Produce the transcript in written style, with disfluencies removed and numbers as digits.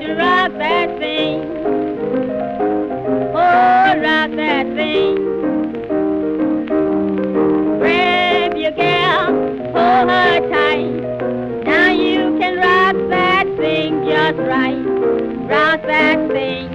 to rock that thing. Oh, rock that thing. Grab your gal, hold her tight. Now you can rock that thing just right. Rock that thing.